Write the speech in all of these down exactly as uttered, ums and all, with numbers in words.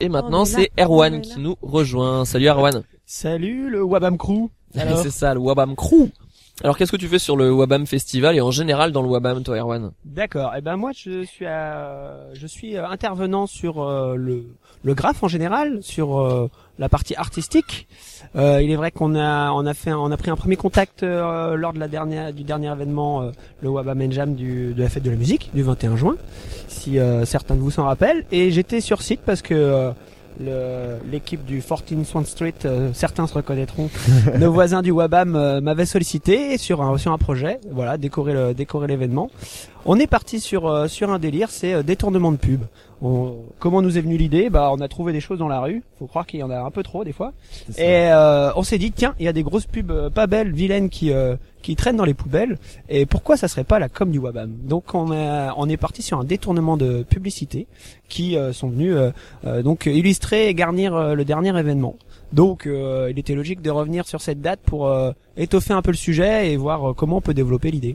Et maintenant, c'est Erwan qui nous rejoint. Salut Erwan. Salut le Wabam Crew. C'est ça, le Wabam Crew. Alors, qu'est-ce que tu fais sur le Wabam Festival et en général dans le Wabam, toi, Erwan? D'accord. Eh ben moi, je suis, à, je suis intervenant sur euh, le, le graphe en général, sur euh, la partie artistique. Euh, il est vrai qu'on a, on a fait, on a pris un premier contact euh, lors de la dernière, du dernier événement, euh, le Wabam Jam du, de la fête de la musique du vingt et un juin, si euh, certains de vous s'en rappellent. Et j'étais sur site parce que euh, Le, l'équipe du quatorze Swan Street, euh, certains se reconnaîtront, nos voisins du Wabam euh, m'avaient sollicité sur un sur un projet, voilà, décorer le décorer l'événement. On est parti sur euh, sur un délire, c'est euh, détournement de pub. On, comment nous est venue l'idée? Bah, on a trouvé des choses dans la rue. Faut croire qu'il y en a un peu trop des fois. Et euh, on s'est dit tiens, il y a des grosses pubs euh, pas belles, vilaines qui euh, qui traînent dans les poubelles. Et pourquoi ça serait pas la com du Wabam? Donc on a, on est parti sur un détournement de publicité qui euh, sont venus euh, euh, donc illustrer et garnir euh, le dernier événement. Donc euh, il était logique de revenir sur cette date pour euh, étoffer un peu le sujet et voir euh, comment on peut développer l'idée.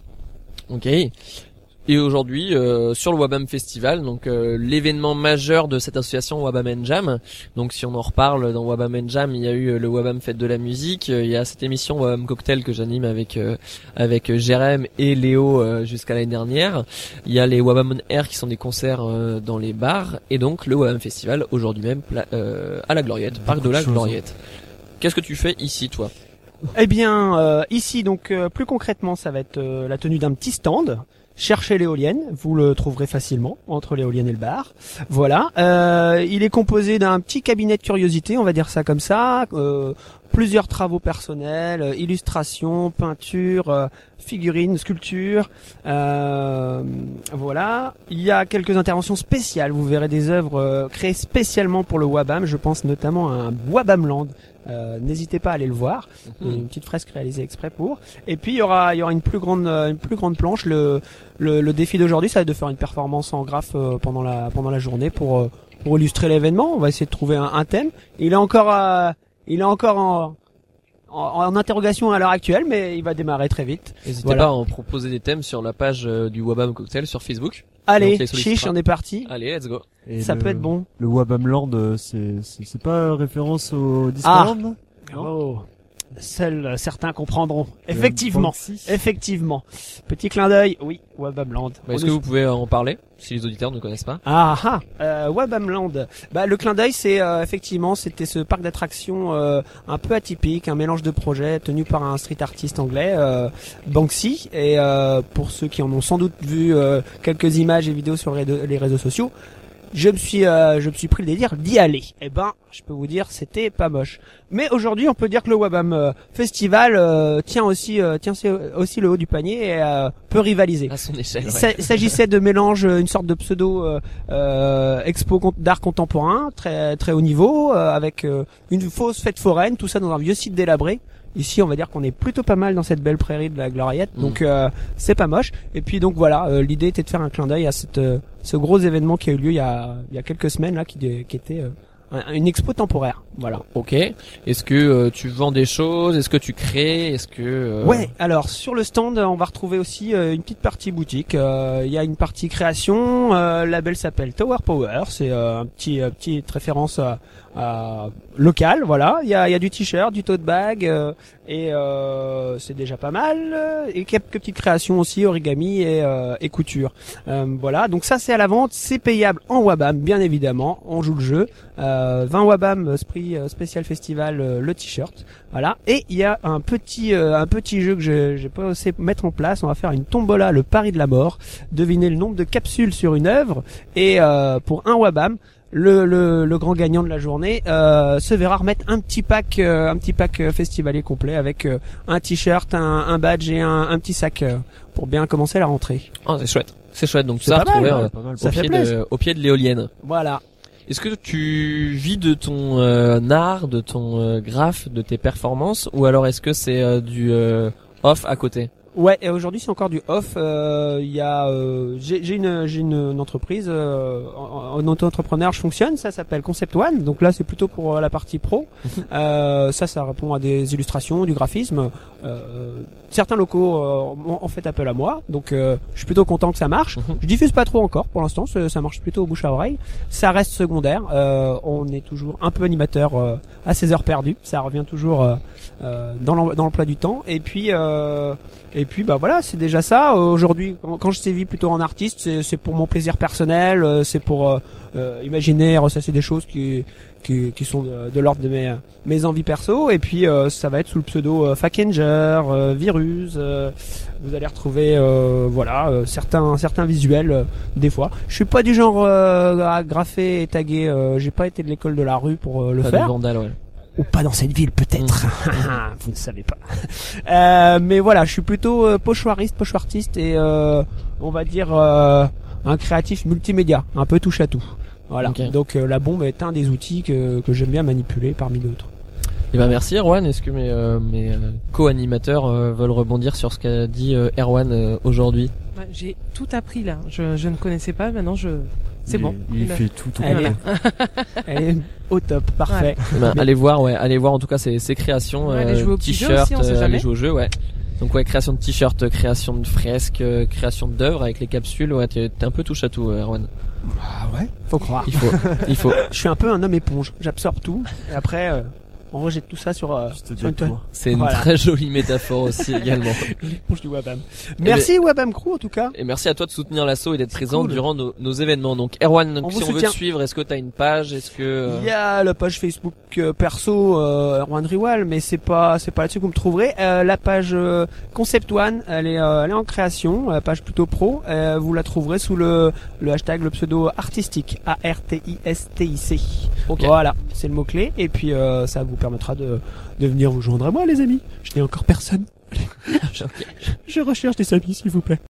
Ok. Et aujourd'hui, euh, sur le Wabam Festival, donc euh, l'événement majeur de cette association Wabam Jam. Donc si on en reparle dans Wabam Jam, il y a eu le Wabam Fête de la musique, il y a cette émission Wabam Cocktail que j'anime avec euh, avec Jérém et Léo euh, jusqu'à l'année dernière. Il y a les Wabam on Air qui sont des concerts euh, dans les bars et donc le Wabam Festival aujourd'hui même euh, à la Gloriette, parc de la Gloriette. Qu'est-ce que tu fais ici, toi? Eh bien, euh, ici donc euh, plus concrètement, ça va être euh, la tenue d'un petit stand. Cherchez l'éolienne, vous le trouverez facilement entre l'éolienne et le bar. Voilà, euh, il est composé d'un petit cabinet de curiosité, on va dire ça comme ça, euh, plusieurs travaux personnels, euh, illustrations, peintures, euh, figurines, sculptures. Euh, voilà, il y a quelques interventions spéciales, vous verrez des œuvres euh, créées spécialement pour le Wabam, je pense notamment à un Wabamland. Euh, n'hésitez pas à aller le voir. Mmh. Une petite fresque réalisée exprès pour. Et puis il y aura, il y aura une plus grande, une plus grande planche. Le, le, le défi d'aujourd'hui, ça va être de faire une performance en graphe euh, pendant la, pendant la journée pour, euh, pour illustrer l'événement. On va essayer de trouver un, un thème. Il est encore, euh, il est encore en, en, en interrogation à l'heure actuelle, mais il va démarrer très vite. N'hésitez voilà. pas à en proposer des thèmes sur la page euh, du Wabam Cocktail sur Facebook. Allez, chiche, on est parti. Allez, let's go. Et ça le, peut être bon. Le Wabamland, c'est, c'est, c'est pas référence au Disneyland? Ah. Oh. Seuls certains comprendront. Effectivement. Effectivement. Petit clin d'œil. Oui, Wabamland. Bah, est-ce que vous pouvez en parler si les auditeurs ne connaissent pas? Ah ah. Euh, Wabamland. Bah le clin d'œil, c'est euh, effectivement, c'était ce parc d'attractions euh, un peu atypique, un mélange de projets tenu par un street artiste anglais, euh, Banksy. Et euh, pour ceux qui en ont sans doute vu euh, quelques images et vidéos sur les réseaux sociaux, je me suis euh, je me suis pris le délire d'y aller. Eh ben, je peux vous dire, c'était pas moche. Mais aujourd'hui, on peut dire que le Wabam euh, Festival euh, tient aussi euh, tient aussi le haut du panier et euh, peut rivaliser. À son échelle. Ouais. Il s'agissait de mélange, une sorte de pseudo euh, euh, expo d'art contemporain, très très haut niveau, euh, avec euh, une fausse fête foraine, tout ça dans un vieux site délabré. Ici, on va dire qu'on est plutôt pas mal dans cette belle prairie de la Gloriette, mmh. donc euh, c'est pas moche. Et puis donc voilà, euh, l'idée était de faire un clin d'œil à cette euh, ce gros événement qui a eu lieu il y a il y a quelques semaines là, qui qui était euh, une expo temporaire. Voilà. Ok. Est-ce que euh, tu vends des choses? Est-ce que tu crées? Est-ce que euh... Ouais. Alors sur le stand, on va retrouver aussi euh, une petite partie boutique. Euh, Il y a une partie création. Euh, le label s'appelle Tower Power. C'est euh, un petit euh, petite référence à, à local. Voilà. Il y a il y a du t-shirt, du tote bag euh, et euh, c'est déjà pas mal. Et quelques petites créations aussi, origami et, euh, et couture. Euh, voilà. Donc ça c'est à la vente. C'est payable en Wabam, bien évidemment. On joue le jeu. Euh, vingt Wabam Esprit spécial festival, euh, le t-shirt, voilà. Et il y a un petit euh, un petit jeu que je j'ai pas osé mettre en place. On va faire une tombola, le pari de la mort. Devinez le nombre de capsules sur une œuvre et euh, pour un Wabam, le le le grand gagnant de la journée euh, se verra remettre un petit pack euh, un petit pack euh, festivalier complet avec euh, un t-shirt, un, un badge et un, un petit sac euh, pour bien commencer la rentrée. Oh, c'est chouette. C'est chouette. Donc tout ça retrouvé euh, au pied de au pied de l'éolienne. Voilà. Est-ce que tu vis de ton euh, art, de ton euh, graphe, de tes performances, ou alors est-ce que c'est euh, du euh, off à côté? Ouais, et aujourd'hui c'est encore du off. Euh, Il y a, euh, j'ai j'ai une j'ai une, une entreprise, euh, en, en auto-entrepreneur, je fonctionne. Ça s'appelle Concept One. Donc là c'est plutôt pour euh, la partie pro. euh, ça, ça répond à des illustrations, du graphisme. Euh, certains locaux euh, ont, ont fait appel à moi, donc euh, je suis plutôt content que ça marche. Je diffuse pas trop encore pour l'instant, ça, ça marche plutôt au bouche à oreille. Ça reste secondaire. Euh, on est toujours un peu animateur euh, à ses heures perdues. Ça revient toujours euh, euh, dans l'em- dans l'emploi du temps. Et puis euh, Et puis bah voilà, c'est déjà ça. Euh, Aujourd'hui, quand, quand je sévis plutôt en artiste, c'est, c'est pour mon plaisir personnel, euh, c'est pour euh, euh, imaginer, ressasser des choses qui qui, qui sont de, de l'ordre de mes mes envies perso. Et puis euh, ça va être sous le pseudo euh, Fakenger, euh, Virus. Euh, vous allez retrouver euh, voilà euh, certains certains visuels euh, des fois. Je suis pas du genre euh, à graffer et taguer. Euh, j'ai pas été de l'école de la rue pour euh, le Pas faire. de vandale, ouais. Ou pas dans cette ville peut-être. Vous ne savez pas. Euh, mais voilà, je suis plutôt euh, pochoiriste, pochoirtiste et euh, on va dire euh, un créatif multimédia, un peu touche à tout. Voilà. Okay. Donc euh, la bombe est un des outils que, que j'aime bien manipuler parmi d'autres. Eh ben merci Erwan. Est-ce que mes, euh, mes euh, co-animateurs euh, veulent rebondir sur ce qu'a dit euh, Erwan euh, aujourd'hui? Ouais, j'ai tout appris là. Je, je ne connaissais pas. Maintenant, je. C'est Il- bon. Il Il a- fait tout tout Elle complet. est, elle est au top, parfait. Eh ben, allez voir, ouais, allez voir en tout cas ses, ses créations, Ouais, allez jouer aux petits jeux t-shirts, aussi, on sait euh, jamais. allez jouer au jeu, ouais. Donc ouais, création de t-shirts, création de fresques, euh, création d'œuvres avec les capsules, ouais, t'es, t'es un peu touche à tout, euh, Erwan. Ah ouais, faut croire. Il faut, il faut. Je suis un peu un homme éponge. J'absorbe tout et après euh, on rejette tout ça sur, euh, Juste sur une toile. toi. C'est une Voilà. très jolie métaphore aussi également. L'éponge du Wabam. Merci Wabam Crew en tout cas. Et merci à toi de soutenir l'assaut et d'être présent cool. durant nos, nos événements. Donc Erwan, donc, On si vous on veut soutient. te suivre, est-ce que t'as une page, est-ce que euh, Il y a la page Facebook euh, perso euh, Erwan Riwal, mais c'est pas c'est pas là-dessus que vous me trouverez. Euh, la page euh, Concept One, elle est euh, elle est en création, la page plutôt pro. Euh, vous la trouverez sous le le hashtag le pseudo artistique A R T I S T I C. Ok. Voilà, c'est le mot clé et puis euh, ça vous permettra de de venir vous joindre à moi les amis. Je n'ai encore personne. Je recherche des amis s'il vous plaît.